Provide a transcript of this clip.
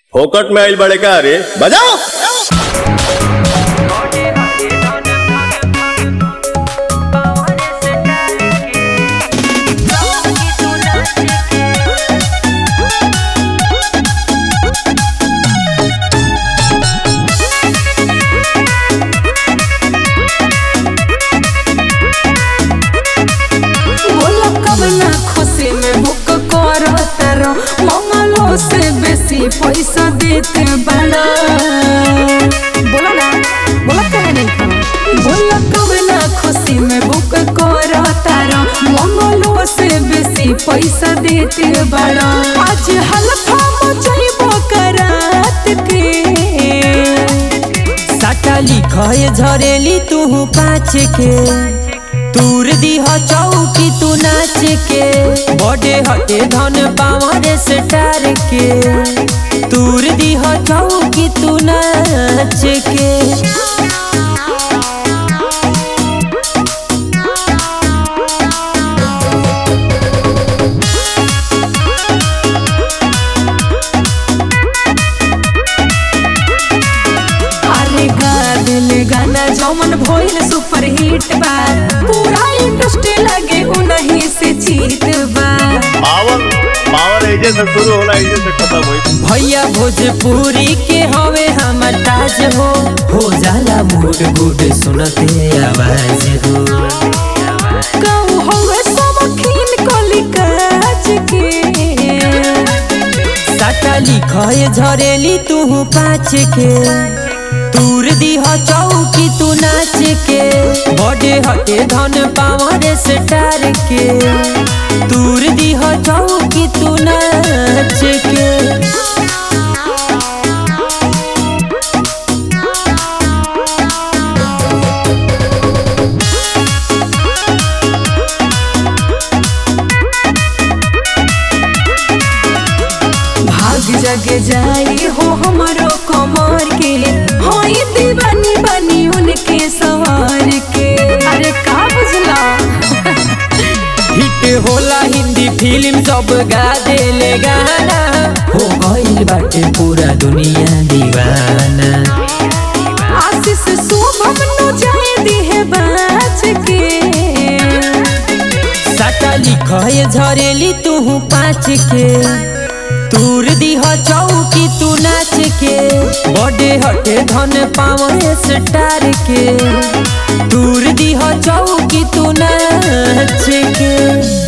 फोकट में आइल बड़े का रे बजाओ। से बेसी पैसा देते बड़ा बोला ना बोला कहे नहीं था बोला कब ना खुशी में बुक करो तारा मंगलो से बेसी पैसा देते बड़ा आज हल्फा मचाइबो करात के साटा लिखए झरेली तू पाँच के तूर दी हो चौकी तू नाच के बड़े हटे धन पावर स्टार के तूर दी हो चौकी तू नाच के गाना जौमन भोइल सुपर हिट बा पूरा इंडस्ट्री लगे उन्हीं से जीत बा पावर एजे से शुरू होला एजे से खत्म होई। भैया भोजपुरी के हवे हमर ताज हो जाला मूड गुड सुनते आवाज हो कहू होवे सब खीन कली काज के साटा लिखए झरेली तू पाँच के तूर दी हो चौकी तू नाच के बड़े हटे धन पावर स्टार के तूर दी हो चौकी तू नाच के जग जाई हो हमारो कमर के होई दीवानी बनी उनके सवार के अरे का बुझला हिट होला हिंदी फिल्म सब गा देले गाना हो गइल बाटे पूरा दुनिया दीवाना आशीष शुभम नो जाए दी है बाच के साटा लिखए झरेली तू पाँच के तूर दी हो चौकी तू नाच के बड़े हटे धन पावर स्टार के तूर दी हो चौकी तू नाच के।